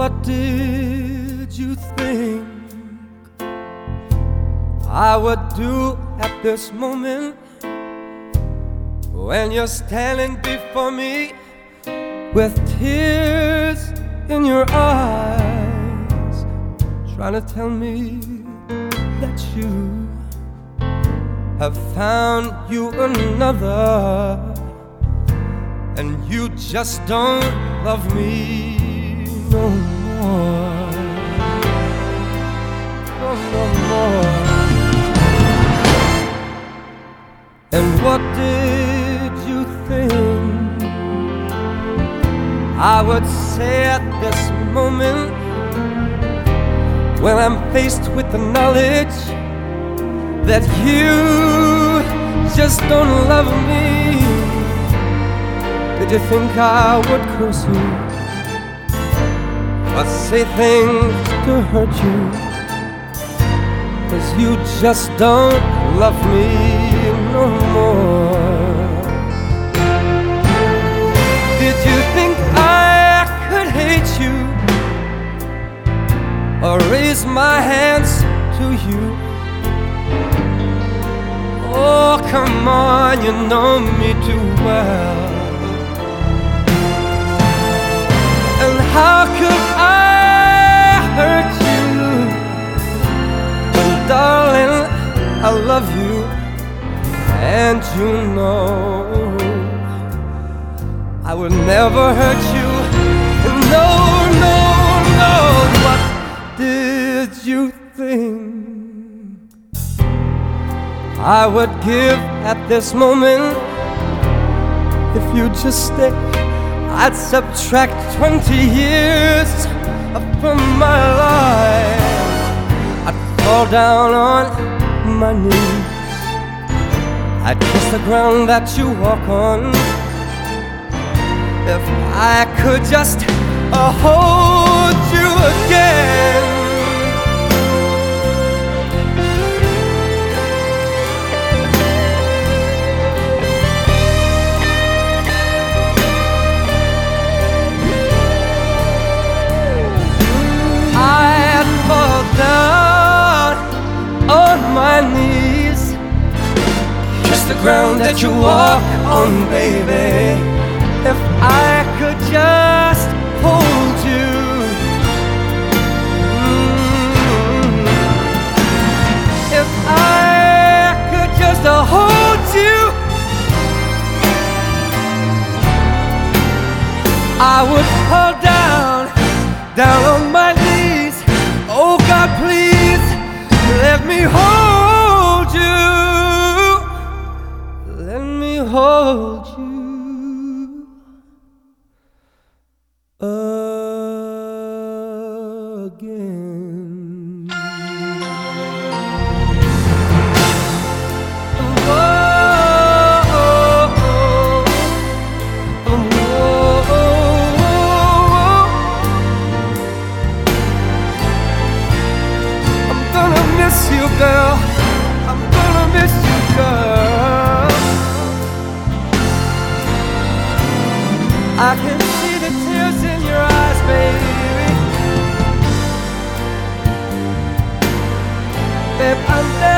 What did you think I would do at this moment when you're standing before me with tears in your eyes, trying to tell me that you have found you another, and you just don't love me no more, no more. And what did you think I would say at this moment when I'm faced with the knowledge that you just don't love me? Did you think I would curse you or say things to hurt you? 'Cause you just don't love me no more. Did you think I could hate you or raise my hands to you? Oh, come on, you know me too well. And how could I hurt you? When, darling, I love you, and you know I would never hurt you. No, no, no. What did you think I would give at this moment if you just stay? I'd subtract 20 years from my life. I'd fall down on my knees, I'd kiss the ground that you walk on. If I could just hold you again. I'd fall down on my knees, kiss the ground that you walk on, baby. If I could just hold you, if I could just hold you, I would fall down on my knees. Oh God, please let me hold you, let me hold you again. I'm gonna miss you, girl. I'm gonna miss you, girl. I can see the tears in your eyes, baby. Babe, I'm there.